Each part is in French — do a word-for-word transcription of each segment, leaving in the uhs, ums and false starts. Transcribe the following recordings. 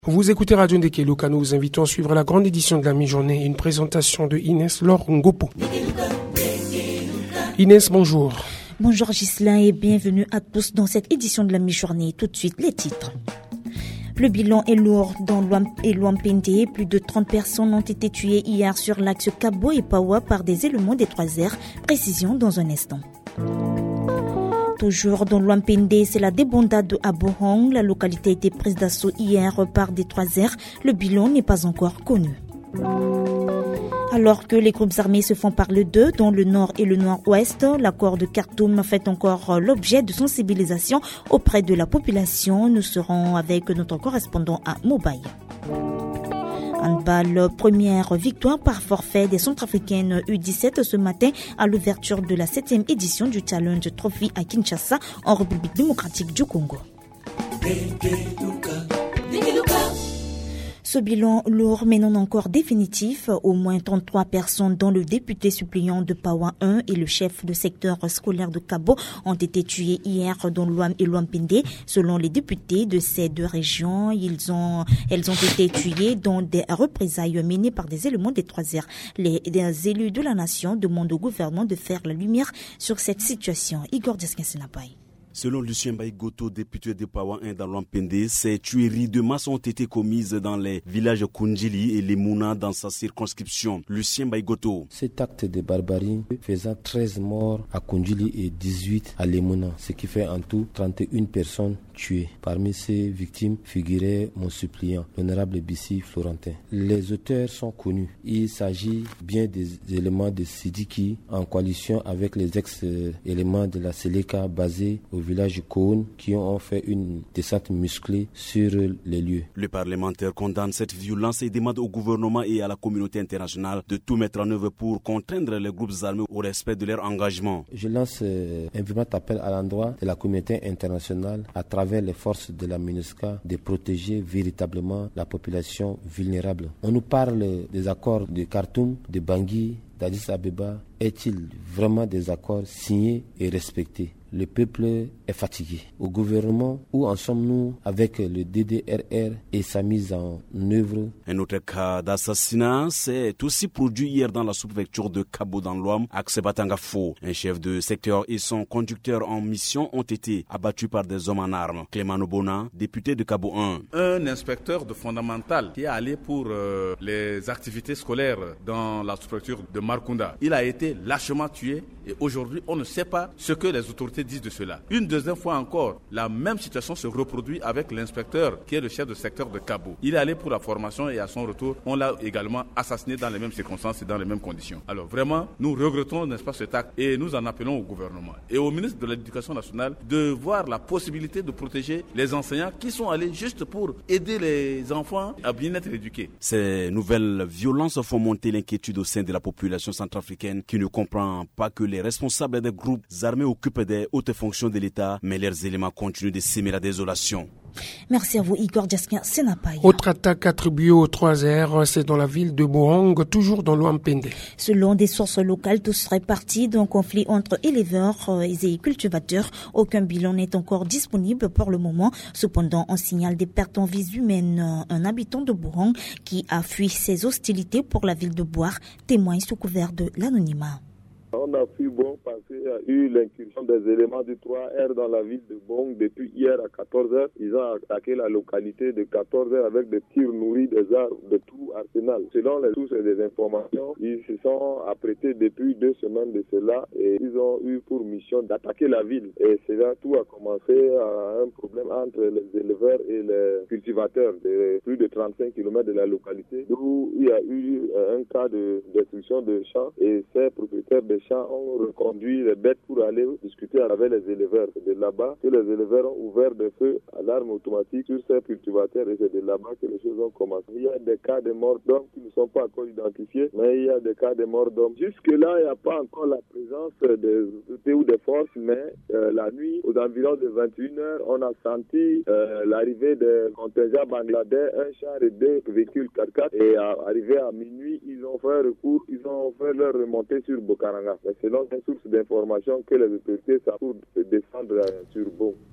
Vous écoutez Radio Ndekeluka, nous vous invitons à suivre la grande édition de la mi-journée, une présentation de Inès Laure Ngopo. Inès, bonjour. Bonjour Ghislain et bienvenue à tous dans cette édition de la mi-journée. Tout de suite, les titres. Le bilan est lourd dans Luampende. Plus de trente personnes ont été tuées hier sur l'axe Kabo et Pawa par des éléments des trois R. Précision dans un instant. Toujours dans Luampende, c'est la débandade de Abohong. La localité a été prise d'assaut hier par des trois R. Le bilan n'est pas encore connu. Alors que les groupes armés se font parler d'eux dans le nord et le nord-ouest, l'accord de Khartoum fait encore l'objet de sensibilisation auprès de la population. Nous serons avec notre correspondant à Mobaye. Handball, première victoire par forfait des Centrafricaines U dix-sept ce matin à l'ouverture de la septième édition du Challenge Trophy à Kinshasa en République démocratique du Congo. Ce bilan lourd mais non encore définitif, au moins trente-trois personnes dont le député suppléant de Pawa un et le chef de secteur scolaire de Kabo ont été tués hier dans Luam et Luampende. Selon les députés de ces deux régions, ils ont, elles ont été tuées dans des représailles menées par des éléments des trois R. Les, les élus de la nation demandent au gouvernement de faire la lumière sur cette situation. Igor Deskensenapai. Selon Lucien Baïgoto, député de Pawa un dans Luampende, ces tueries de masse ont été commises dans les villages Kundjili et Lemuna dans sa circonscription. Lucien Baïgoto. Cet acte de barbarie faisant treize morts à Kundjili et dix-huit à Lemuna, ce qui fait en tout trente et une personnes tuées. Parmi ces victimes figurait mon suppliant, l'honorable Bissi Florentin. Les auteurs sont connus. Il s'agit bien des éléments de Sidiki en coalition avec les ex-éléments de la Seleka basés au village Koun qui ont fait une descente musclée sur les lieux. Le parlementaire condamne cette violence et demande au gouvernement et à la communauté internationale de tout mettre en œuvre pour contraindre les groupes armés au respect de leur engagement. Je lance euh, un vibrant appel à l'endroit de la communauté internationale à travers les forces de la MINUSCA de protéger véritablement la population vulnérable. On nous parle des accords de Khartoum, de Bangui, d'Addis Abeba. Est-il vraiment des accords signés et respectés? Le peuple est fatigué. Au gouvernement, où en sommes-nous avec le D D R R et sa mise en œuvre? Un autre cas d'assassinat s'est aussi produit hier dans la sous-préfecture de Kabo dans l'Ouam, à Xebatangafo. Un chef de secteur et son conducteur en mission ont été abattus par des hommes en armes. Clément Nobona, député de Kabo un. Un inspecteur de fondamental qui est allé pour euh, les activités scolaires dans la sous-préfecture de Markunda. Il a été lâchement tué et aujourd'hui on ne sait pas ce que les autorités disent de cela. Une deuxième fois encore, la même situation se reproduit avec l'inspecteur qui est le chef de secteur de Kabo. Il est allé pour la formation et à son retour, on l'a également assassiné dans les mêmes circonstances et dans les mêmes conditions. Alors vraiment, nous regrettons, n'est-ce pas, cet acte et nous en appelons au gouvernement et au ministre de l'Éducation nationale de voir la possibilité de protéger les enseignants qui sont allés juste pour aider les enfants à bien être éduqués. Ces nouvelles violences font monter l'inquiétude au sein de la population centrafricaine qui ne comprend pas que les responsables des groupes armés occupent des hautes fonctions de l'État, mais leurs éléments continuent de semer la désolation. Merci à vous, Igor Jaskin Senapai. Autre attaque attribuée aux trois R, c'est dans la ville de Bohong, toujours dans Luampende. Selon des sources locales, tout serait parti d'un conflit entre éleveurs et cultivateurs. Aucun bilan n'est encore disponible pour le moment. Cependant, on signale des pertes en vies humaines. Un habitant de Bohong qui a fui ses hostilités pour la ville de Boire témoigne sous couvert de l'anonymat. On a fui Bong parce qu'il y a eu l'incursion des éléments du trois R dans la ville de Bong depuis hier à quatorze heures. Ils ont attaqué la localité de quatorze heures avec des tirs nourris, des armes, de tout arsenal. Selon les sources et les informations, ils se sont apprêtés depuis deux semaines de cela et ils ont eu pour mission d'attaquer la ville. Et cela, tout a commencé à un problème entre les éleveurs et les cultivateurs de plus de trente-cinq kilomètres de la localité, où il y a eu un cas de destruction de champs et ces propriétaires de champs ont reconduit les bêtes pour aller discuter avec les éleveurs. C'est de là-bas que les éleveurs ont ouvert des feux à l'arme automatique sur ces cultivateurs et c'est de là-bas que les choses ont commencé. Il y a des cas de morts d'hommes qui ne sont pas encore identifiés, mais il y a des cas de morts d'hommes. Jusque-là, il n'y a pas encore la présence des unités ou des forces, mais euh, la nuit, aux environs de vingt et une heures, on a senti euh, l'arrivée des contingents bangladais, un char et deux véhicules quatre quatre et à, arrivé à minuit, ils ont fait recours, ils ont fait leur remontée sur Bokaranga. Mais selon une source d'information que les autorités savent pour descendre sur Bong.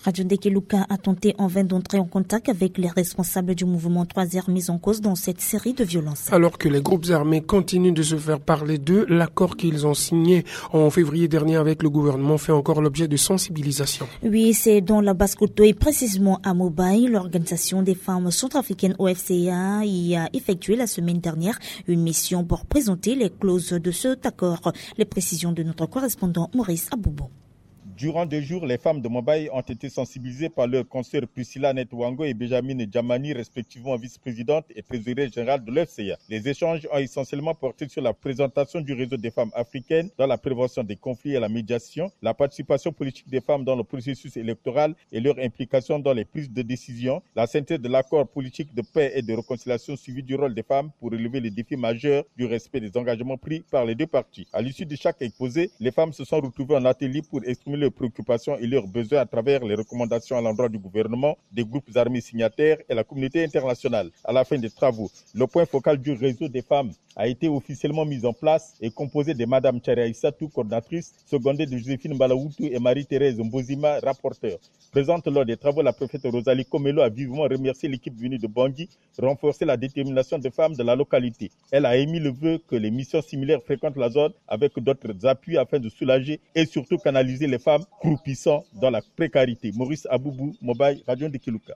Radio Ndekeluka a tenté en vain d'entrer en contact avec les responsables du mouvement trois R mis en cause dans cette série de violences. Alors que les groupes armés continuent de se faire parler d'eux, l'accord qu'ils ont signé en février dernier avec le gouvernement fait encore l'objet de sensibilisation. Oui, c'est dans la Basse-Côte et précisément à Mobaye, l'organisation des femmes centrafricaines O F C A y a effectué la semaine dernière une mission pour présenter les clauses de cet accord. Les précisions de notre correspondant Maurice Aboubou. Durant deux jours, les femmes de Mobaye ont été sensibilisées par leurs consoeurs Priscilla Netwango et Benjamin Djamani, respectivement vice-présidente et trésorière générale de l'O F C A. Les échanges ont essentiellement porté sur la présentation du réseau des femmes africaines dans la prévention des conflits et la médiation, la participation politique des femmes dans le processus électoral et leur implication dans les prises de décision, la synthèse de l'accord politique de paix et de réconciliation suivi du rôle des femmes pour relever les défis majeurs du respect des engagements pris par les deux parties. À l'issue de chaque exposé, les femmes se sont retrouvées en atelier pour exprimer leurs préoccupations et leurs besoins à travers les recommandations à l'endroit du gouvernement, des groupes armés signataires et la communauté internationale. À la fin des travaux, le point focal du réseau des femmes a été officiellement mis en place et composé de Madame Tcharia Issatou, coordinatrice, secondée de Joséphine Balaoutou et Marie-Thérèse Mbozima, rapporteur. Présente lors des travaux, la préfète Rosalie Komelo a vivement remercié l'équipe venue de Bangui, renforcer la détermination des femmes de la localité. Elle a émis le vœu que les missions similaires fréquentent la zone avec d'autres appuis afin de soulager et surtout canaliser les femmes croupissant dans la précarité. Maurice Aboubou, Mobaye, Radio Ndekeluka.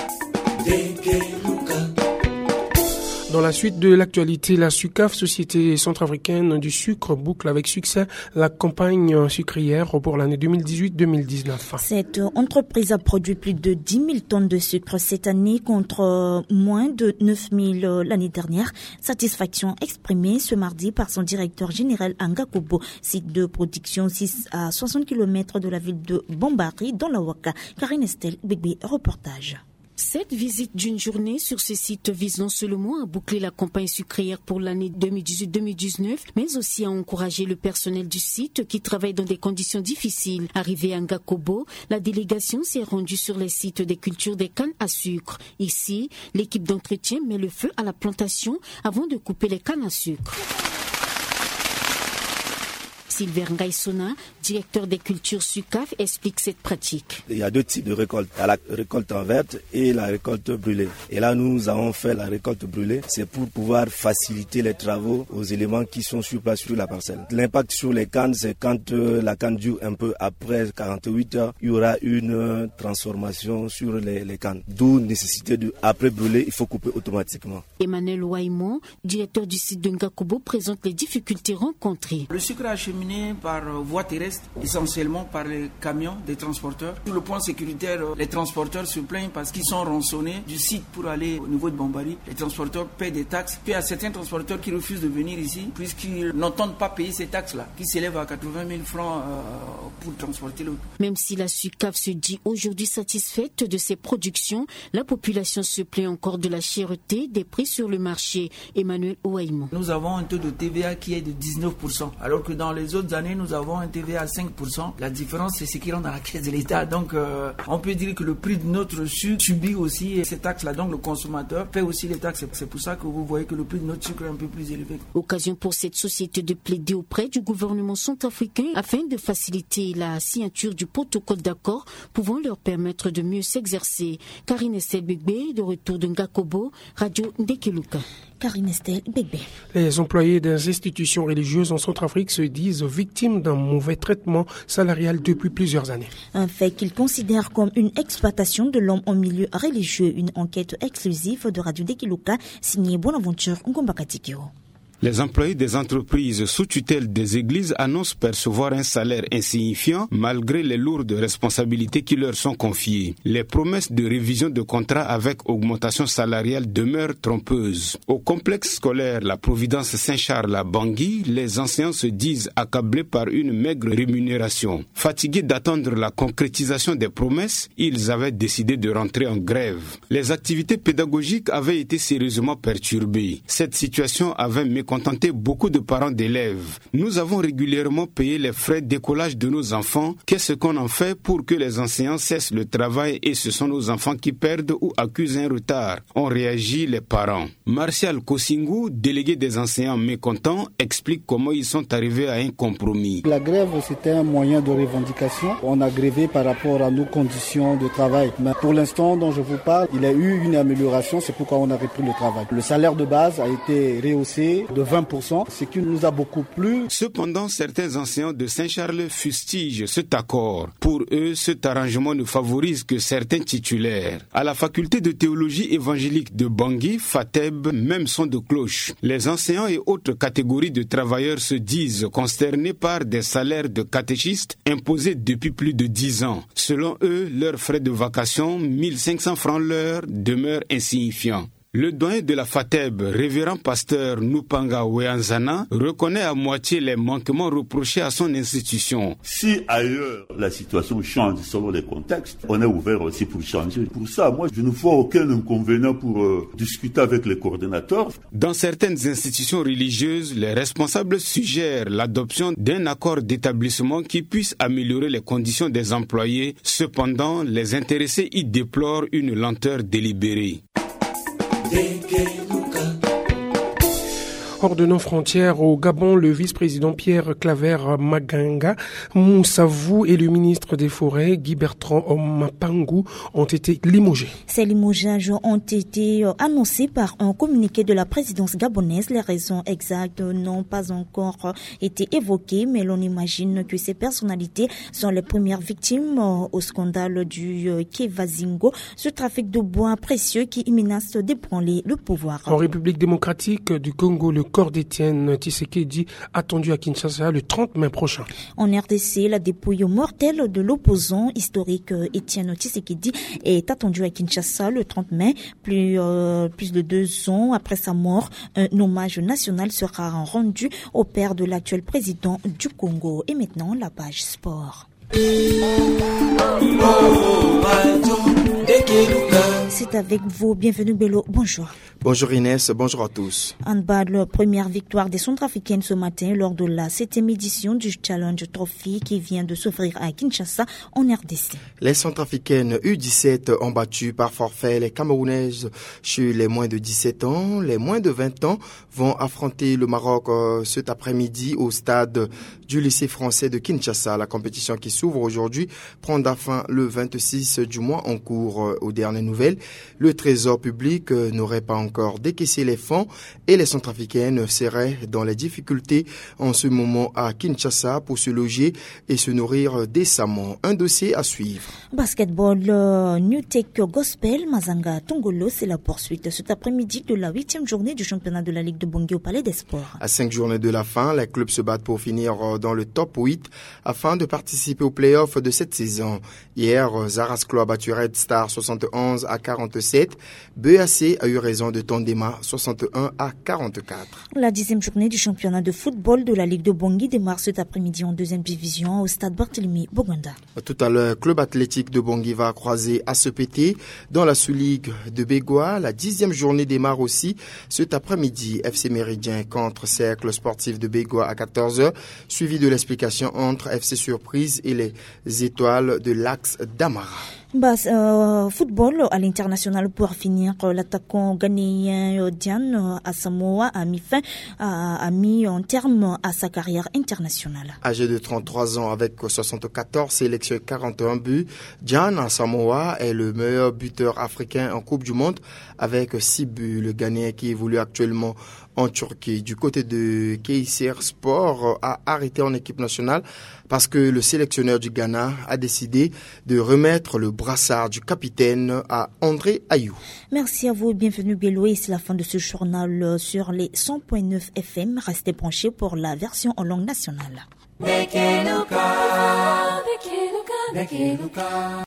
Dans la suite de l'actualité, la SUCAF, Société centrafricaine du sucre, boucle avec succès la campagne sucrière pour l'année deux mille dix-huit deux mille dix-neuf. Cette entreprise a produit plus de dix mille tonnes de sucre cette année contre moins de neuf mille l'année dernière. Satisfaction exprimée ce mardi par son directeur général Anga Kobo, site de production six à soixante kilomètres de la ville de Bambari dans la Ouaka. Karine Estelle, Bébé, reportage. Cette visite d'une journée sur ce site vise non seulement à boucler la campagne sucrière pour l'année deux mille dix-huit deux mille dix-neuf, mais aussi à encourager le personnel du site qui travaille dans des conditions difficiles. Arrivée à Ngakobo, la délégation s'est rendue sur les sites des cultures des cannes à sucre. Ici, l'équipe d'entretien met le feu à la plantation avant de couper les cannes à sucre. Sylvain Ngaïsona, directeur des cultures SUCAF, explique cette pratique. Il y a deux types de récoltes. Il y a la récolte en verte et la récolte brûlée. Et là, nous avons fait la récolte brûlée. C'est pour pouvoir faciliter les travaux aux éléments qui sont sur place sur la parcelle. L'impact sur les cannes, c'est quand euh, la canne dure un peu après quarante-huit heures, il y aura une euh, transformation sur les, les cannes. D'où nécessité de, après brûler, il faut couper automatiquement. Emmanuel Ouaimon, directeur du site de Ngakobo, présente les difficultés rencontrées. Le sucre acheminé par voie terrestre, essentiellement par les camions des transporteurs. Sur le point sécuritaire, les transporteurs se plaignent parce qu'ils sont rançonnés du site pour aller au niveau de Bambari. Les transporteurs paient des taxes. Puis il y a certains transporteurs qui refusent de venir ici puisqu'ils n'entendent pas payer ces taxes-là, qui s'élèvent à quatre-vingt mille francs euh, pour transporter l'eau. Même si la SUCAF se dit aujourd'hui satisfaite de ses productions, la population se plaint encore de la cherté des prix sur le marché. Emmanuel Ouaimon. Nous avons un taux de T V A qui est de dix-neuf pour cent, alors que dans les autres années, nous avons un T V A à cinq pour cent. La différence, c'est ce qui rentre dans la caisse de l'État. Donc, euh, on peut dire que le prix de notre sucre subit aussi ces taxes-là. Donc, le consommateur paie aussi les taxes. C'est pour ça que vous voyez que le prix de notre sucre est un peu plus élevé. Occasion pour cette société de plaider auprès du gouvernement centrafricain afin de faciliter la signature du protocole d'accord pouvant leur permettre de mieux s'exercer. Karine Estelle Bébé, de retour de Ngakobo, Radio Ndekeluka. Karine Estelle Bébé. Les employés des institutions religieuses en Centrafrique se disent victimes d'un mauvais traitement salarial depuis plusieurs années. Un fait qu'ils considèrent comme une exploitation de l'homme en milieu religieux. Une enquête exclusive de Radio Ndekeluka signée Bonaventure Ngombakatikiro. Les employés des entreprises sous tutelle des églises annoncent percevoir un salaire insignifiant malgré les lourdes responsabilités qui leur sont confiées. Les promesses de révision de contrat avec augmentation salariale demeurent trompeuses. Au complexe scolaire La Providence Saint-Charles à Bangui, les enseignants se disent accablés par une maigre rémunération. Fatigués d'attendre la concrétisation des promesses, ils avaient décidé de rentrer en grève. Les activités pédagogiques avaient été sérieusement perturbées. Cette situation avait mécontenté mécontenté beaucoup de parents d'élèves. Nous avons régulièrement payé les frais d'écolage de nos enfants. Qu'est-ce qu'on en fait pour que les enseignants cessent le travail et ce sont nos enfants qui perdent ou accusent un retard? On réagit les parents. Martial Kosingu, délégué des enseignants mécontents, explique comment ils sont arrivés à un compromis. La grève, c'était un moyen de revendication. On a grévé par rapport à nos conditions de travail. Mais pour l'instant dont je vous parle, il y a eu une amélioration, c'est pourquoi on a repris le travail. Le salaire de base a été rehaussé de vingt pour cent, ce qui nous a beaucoup plu. Cependant, certains enseignants de Saint-Charles fustigent cet accord. Pour eux, cet arrangement ne favorise que certains titulaires. À la faculté de théologie évangélique de Bangui, Fateb, même son de cloche. Les enseignants et autres catégories de travailleurs se disent consternés par des salaires de catéchistes imposés depuis plus de dix ans. Selon eux, leurs frais de vacation, mille cinq cents francs l'heure, demeurent insignifiants. Le doyen de la Fateb, révérend pasteur Nupanga Weanzana, reconnaît à moitié les manquements reprochés à son institution. Si ailleurs la situation change selon les contextes, on est ouvert aussi pour changer. Pour ça, moi, je ne vois aucun inconvénient pour euh, discuter avec les coordonnateurs. Dans certaines institutions religieuses, les responsables suggèrent l'adoption d'un accord d'établissement qui puisse améliorer les conditions des employés. Cependant, les intéressés y déplorent une lenteur délibérée. Hors de nos frontières, au Gabon, le vice-président Pierre Claver Maganga Moussavou et le ministre des Forêts, Guy Bertrand Mapangu, ont été limogés. Ces limogeages ont été annoncés par un communiqué de la présidence gabonaise. Les raisons exactes n'ont pas encore été évoquées, mais l'on imagine que ces personnalités sont les premières victimes au scandale du Kevazingo, ce trafic de bois précieux qui menace d'ébranler le pouvoir. En République démocratique du Congo, le corps d'Étienne Tshisekedi attendu à Kinshasa le trente mai prochain. En R D C, la dépouille mortelle de l'opposant historique Étienne Tshisekedi est attendue à Kinshasa le trente mai. Plus, euh, plus de deux ans après sa mort, un hommage national sera rendu au père de l'actuel président du Congo. Et maintenant, la page sport. C'est avec vous. Bienvenue Bello. Bonjour. Bonjour Inès, bonjour à tous. Handball, première victoire des Centrafricaines ce matin lors de la septième édition du Challenge Trophy qui vient de s'offrir à Kinshasa en R D C. Les Centrafricaines U dix-sept ont battu par forfait les Camerounaises chez les moins de dix-sept ans. Les moins de vingt ans vont affronter le Maroc euh, cet après-midi au stade du lycée français de Kinshasa. La compétition qui s'ouvre aujourd'hui prendra fin le vingt-six du mois en cours. Euh, aux dernières nouvelles, le trésor public euh, n'aurait pas encore encore décaisser les fonds et les Centrafricaines seraient dans les difficultés en ce moment à Kinshasa pour se loger et se nourrir décemment. Un dossier à suivre. Basketball, euh, New Tech Gospel, Mazanga Tongolo, c'est la poursuite cet après-midi de la huitième journée du championnat de la Ligue de Bangui au Palais des Sports. À cinq journées de la fin, les clubs se battent pour finir dans le top huit afin de participer aux playoffs de cette saison. Hier, Zarasclo a battu Red Star soixante et onze à quarante-sept. B A C a eu raison de Tondema soixante et un à quarante-quatre. La dixième journée du championnat de football de la Ligue de Bangui démarre cet après-midi en deuxième division au stade Barthélemy Boganda. Tout à l'heure, Club athlétique de Bangui va croiser A C P T dans la sous-ligue de Bégua. La dixième journée démarre aussi cet après-midi. F C Méridien contre Cercle sportif de Bégua à quatorze heures, suivi de l'explication entre F C Surprise et les Étoiles de l'Axe d'Amara. Bah, euh, football à l'international pour finir, l'attaquant ghanéen Diane Asamoah a mis fin, a, a mis en terme à sa carrière internationale. Âgé de trente-trois ans avec soixante-quatorze sélections et quarante et un buts, Diane Asamoah est le meilleur buteur africain en Coupe du Monde avec six buts. Le Ghanéen qui évolue actuellement en Turquie du côté de Kayseri Sport a arrêté en équipe nationale parce que le sélectionneur du Ghana a décidé de remettre le brassard du capitaine à André Ayou. Merci à vous et bienvenue Bello. Et c'est la fin de ce journal sur les cent point neuf F M. Restez branchés pour la version en langue nationale.